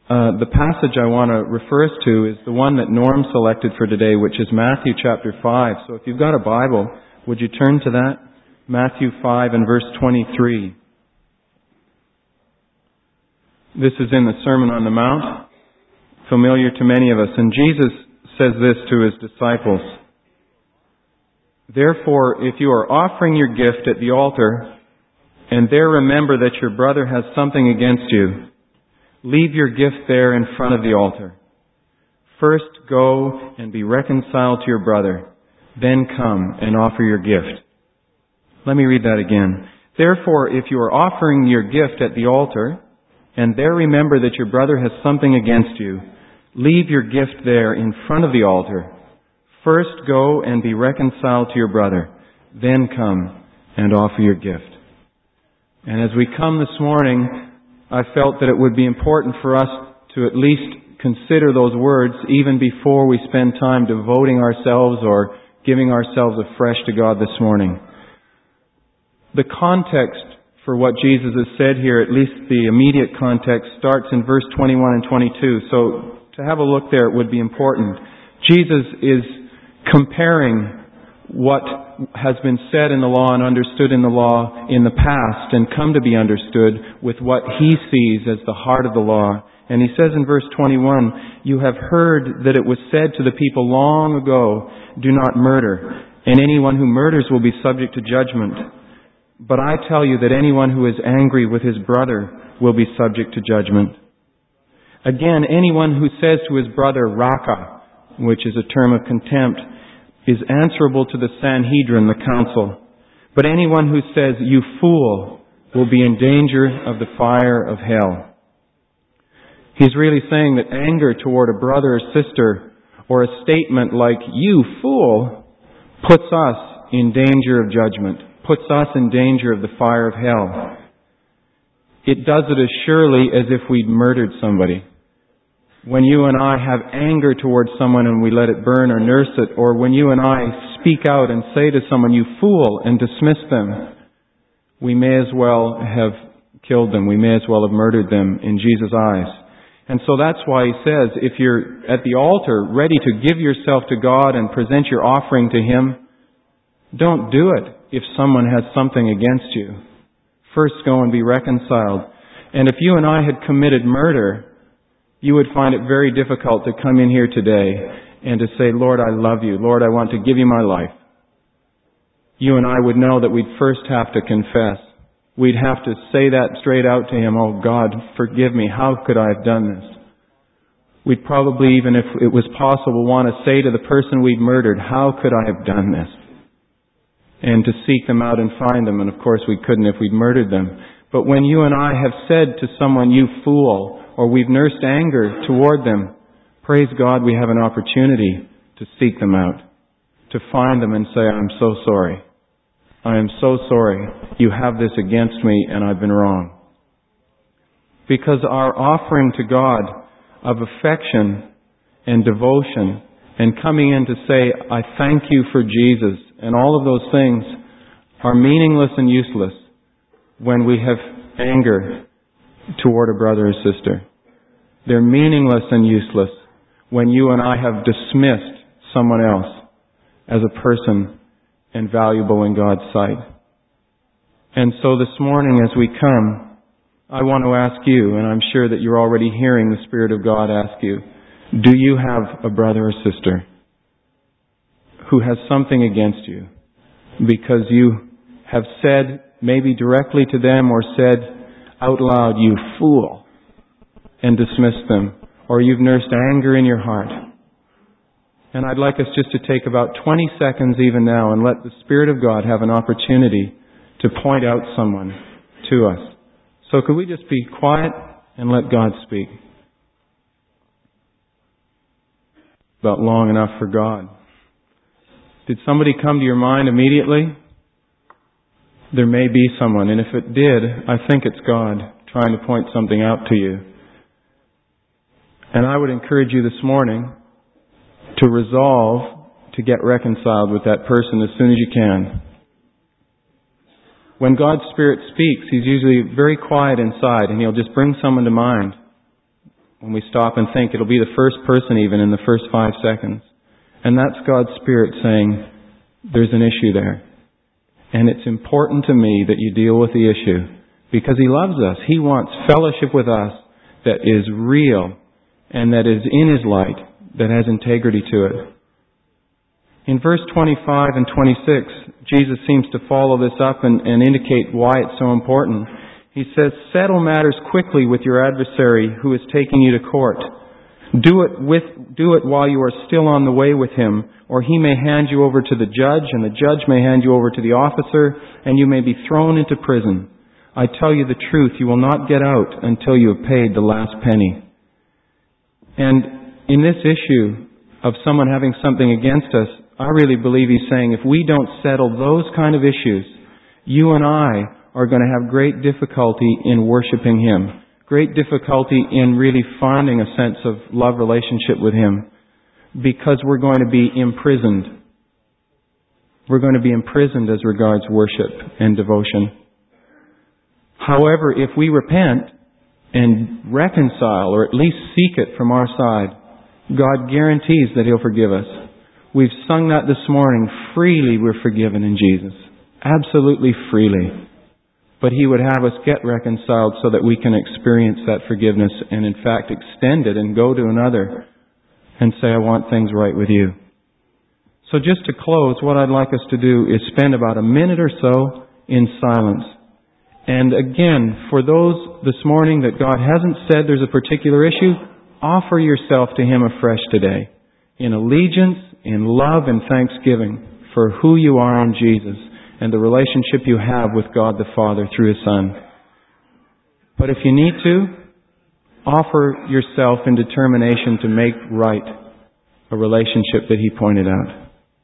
The passage I want to refer us to is the one that Norm selected for today, which is Matthew chapter 5. So if you've got a Bible, would you turn to that? Matthew 5 and verse 23. This is in the Sermon on the Mount, familiar to many of us. And Jesus says this to His disciples. Therefore, if you are offering your gift at the altar, and there remember that your brother has something against you, leave your gift there in front of the altar. First go and be reconciled to your brother, then come and offer your gift. Let me read that again. Therefore, if you are offering your gift at the altar, and there remember that your brother has something against you, leave your gift there in front of the altar. First go and be reconciled to your brother, then come and offer your gift. And as we come this morning, I felt that it would be important for us to at least consider those words even before we spend time devoting ourselves or giving ourselves afresh to God this morning. The context for what Jesus has said here, at least the immediate context, starts in verse 21 and 22. So to have a look there, it would be important. Jesus is comparing what has been said in the law and understood in the law in the past and come to be understood with what He sees as the heart of the law. And He says in verse 21, you have heard that it was said to the people long ago, do not murder, and anyone who murders will be subject to judgment. But I tell you that anyone who is angry with his brother will be subject to judgment. Again, anyone who says to his brother, Raka, which is a term of contempt, is answerable to the Sanhedrin, the council. But anyone who says, you fool, will be in danger of the fire of hell. He's really saying that anger toward a brother or sister, or a statement like, you fool, puts us in danger of judgment, puts us in danger of the fire of hell. It does it as surely as if we'd murdered somebody. When you and I have anger towards someone and we let it burn or nurse it, or when you and I speak out and say to someone, you fool, and dismiss them, we may as well have killed them. We may as well have murdered them in Jesus' eyes. And so that's why He says, if you're at the altar ready to give yourself to God and present your offering to Him, don't do it if someone has something against you. First go and be reconciled. And if you and I had committed murder, you would find it very difficult to come in here today and to say, Lord, I love you. Lord, I want to give you my life. You and I would know that we'd first have to confess. We'd have to say that straight out to Him. Oh God, forgive me. How could I have done this? We'd probably, even if it was possible, want to say to the person we'd murdered, how could I have done this? And to seek them out and find them. And of course we couldn't if we'd murdered them. But when you and I have said to someone, you fool, or we've nursed anger toward them, praise God, we have an opportunity to seek them out, to find them and say, I'm so sorry. I am so sorry. You have this against me and I've been wrong. Because our offering to God of affection and devotion and coming in to say, I thank you for Jesus, and all of those things are meaningless and useless when we have anger toward a brother or sister. They're meaningless and useless when you and I have dismissed someone else as a person and valuable in God's sight. And so this morning as we come, I want to ask you, and I'm sure that you're already hearing the Spirit of God ask you, do you have a brother or sister who has something against you because you have said maybe directly to them or said out loud, you fool, and dismissed them, or you've nursed anger in your heart? And I'd like us just to take about 20 seconds even now and let the Spirit of God have an opportunity to point out someone to us. So could we just be quiet and let God speak? About long enough for God. Did somebody come to your mind immediately? There may be someone, and if it did, I think it's God trying to point something out to you. And I would encourage you this morning to resolve to get reconciled with that person as soon as you can. When God's Spirit speaks, He's usually very quiet inside, and He'll just bring someone to mind. when we stop and think. It'll be the first person even in the first 5 seconds. And that's God's Spirit saying, there's an issue there. And it's important to me that you deal with the issue because He loves us. He wants fellowship with us that is real and that is in His light, that has integrity to it. In verse 25 and 26, Jesus seems to follow this up and indicate why it's so important. He says, settle matters quickly with your adversary who is taking you to court. Do it while you are still on the way with him, or he may hand you over to the judge, and the judge may hand you over to the officer, and you may be thrown into prison. I tell you the truth, you will not get out until you have paid the last penny. And in this issue of someone having something against us, I really believe He's saying if we don't settle those kind of issues, you and I are going to have great difficulty in worshiping Him. Great difficulty in really finding a sense of love relationship with Him. Because we're going to be imprisoned. We're going to be imprisoned as regards worship and devotion. However, if we repent and reconcile, or at least seek it from our side, God guarantees that He'll forgive us. We've sung that this morning. Freely we're forgiven in Jesus. Absolutely freely. But He would have us get reconciled so that we can experience that forgiveness and in fact extend it and go to another and say, I want things right with you. So just to close, what I'd like us to do is spend about a minute or so in silence. And again, for those this morning that God hasn't said there's a particular issue, offer yourself to Him afresh today. In allegiance, in love and thanksgiving for who you are in Jesus and the relationship you have with God the Father through His Son. But if you need to, offer yourself in determination to make right a relationship that He pointed out.